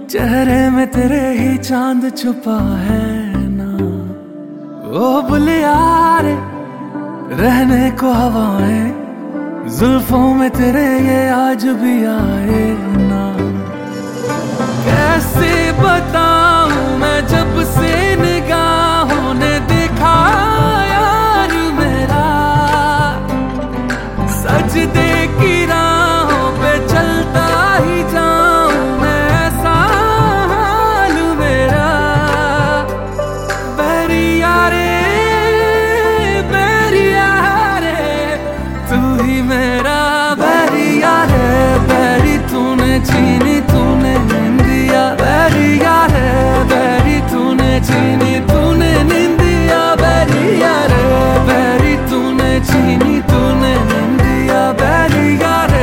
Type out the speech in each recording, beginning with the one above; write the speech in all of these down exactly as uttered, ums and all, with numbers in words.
चेहरे में तेरे ही चांद छुपा है ना। ओ बुलिया रे रहने को हवाएं, जुल्फों में तेरे ये आज भी आए ना। कैसे बताऊं मैं जब से निगाहों ने देखा यार मेरा, सजदे की राहों पे चलता ही जाऊं मैं, ऐसा हाल मेरा। बैरिया रे बैरिया रे तू ही मेरा बैरिया रे, बैरी तूने छीनी तूने निंदिया, बैरिया रे बैरी तूने छीनी तूने निंदिया, बैरिया रे बैरी तूने छीनी तूने निंदिया, बैरिया रे।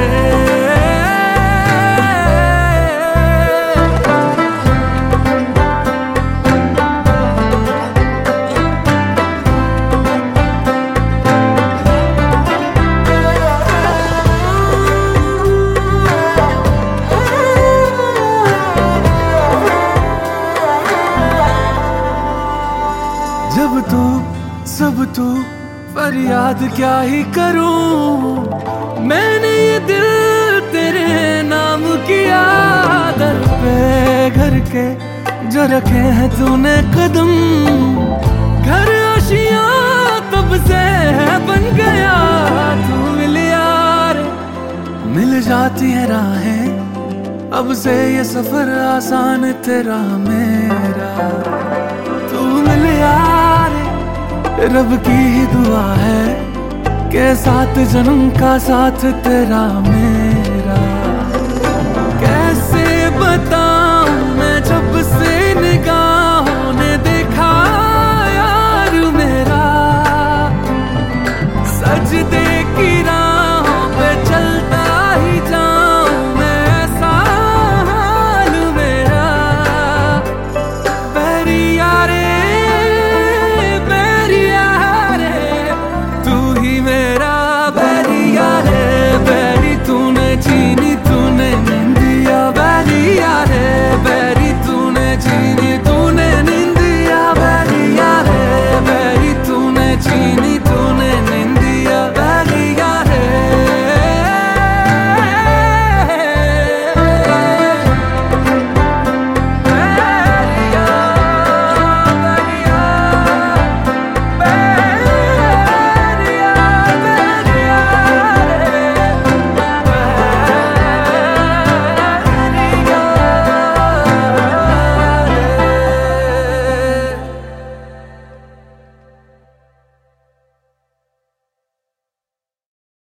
जब तू सब तू फरियाद क्या ही करूं, मैंने ये दिल तेरे नाम किया। दर पे घर के जो रखे हैं तूने कदम, घर आशियां तब से है बन गया। तू मिल यार मिल जाती है राहें, अब से ये सफर आसान तेरा मेरा। तू मिल यार रब की ही दुआ है के साथ जन्म का साथ तेरा मेरा।